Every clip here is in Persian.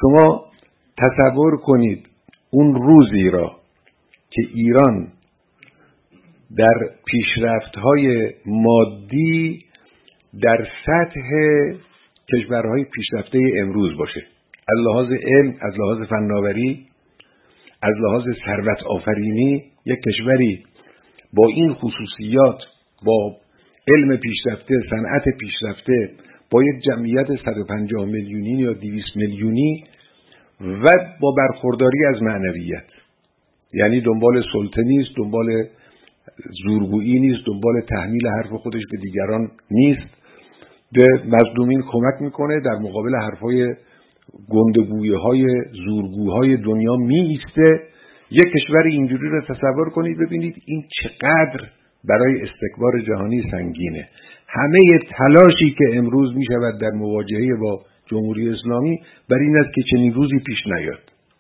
شما تصور کنید اون روزی را که ایران در پیشرفت‌های مادی در سطح کشورهای پیشرفته امروز باشه، از لحاظ علم، از لحاظ فناوری، از لحاظ ثروت آفرینی. یک کشوری با این خصوصیات، با علم پیشرفته، صنعت پیشرفته، با یک جمعیت 150 میلیونی یا 200 میلیونی و با برخورداری از معنویت، یعنی دنبال سلطه نیست، دنبال زورگویی نیست، دنبال تحمیل حرف خودش به دیگران نیست، به مظلومین کمک میکنه، در مقابل حرفای گندگویی‌های زورگوهای دنیا می ایسته. یک کشور اینجوری رو تصور کنید، ببینید این چقدر برای استکبار جهانی سنگینه. همه تلاشی که امروز می شود در مواجهه با جمهوری اسلامی برای این است که چنین روزی پیش نیاد،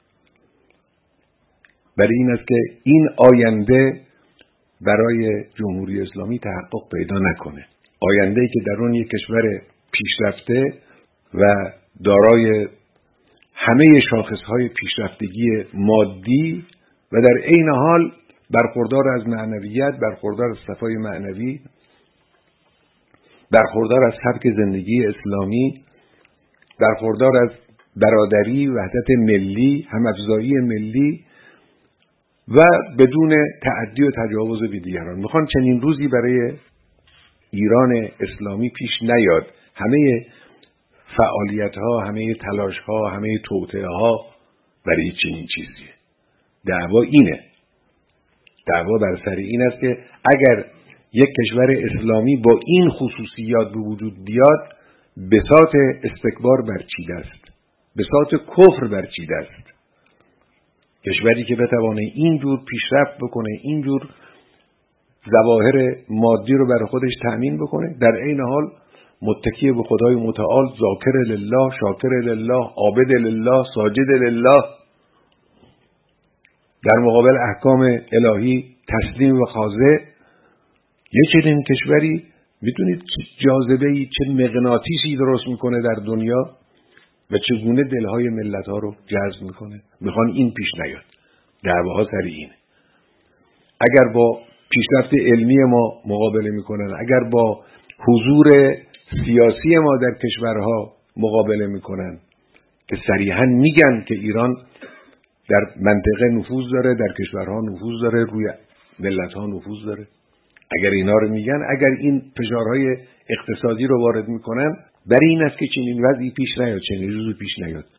برای این است که این آینده برای جمهوری اسلامی تحقق پیدا نکنه. آینده‌ای که در اون یک کشور پیشرفته و دارای همه شاخصهای پیشرفتگی مادی و در عین حال برخوردار از معنویت، برخوردار از صفای معنوی، برخوردار از سبک زندگی اسلامی، برخوردار از برادری، وحدت ملی، هم‌افزایی ملی و بدون تعدی و تجاوز به دیگران. میخوان چنین روزی برای ایران اسلامی پیش نیاد. همه فعالیت‌ها، همه تلاش‌ها، همه توطئه‌ها برای چنین چیزیه. دعوا اینه. دعوا بر سر این است که اگر یک کشور اسلامی با این خصوصیات به وجود بیاد، بساط استکبار برچیده است، بساط کفر برچیده است. کشوری که بتوانه اینجور پیشرفت بکنه، اینجور ظواهر مادی رو برای خودش تأمین بکنه، در عین حال متکی به خدای متعال، ذاکر لله، شاکر لله، عابد لله، ساجد لله، در مقابل احکام الهی تسلیم و خاضع. یه چنین کشوری میدونید چه جاذبه‌ای، چه مغناطیسی درست میکنه در دنیا و چگونه دلهای ملت‌ها رو جذب میکنه. میخوان این پیش نیاد. دعواها سر اینه. اگر با پیشرفت علمی ما مقابله میکنن، اگر با حضور سیاسی ما در کشورها مقابله میکنن که صریحاً میگن که ایران در منطقه نفوذ داره، در کشورها نفوذ داره، روی ملت‌ها نفوذ داره، اگر اینا رو میگن، اگر این فشارهای اقتصادی رو وارد میکنن، برای این است که چنین وضعی پیش نیاد، چنین روزی پیش نیاد.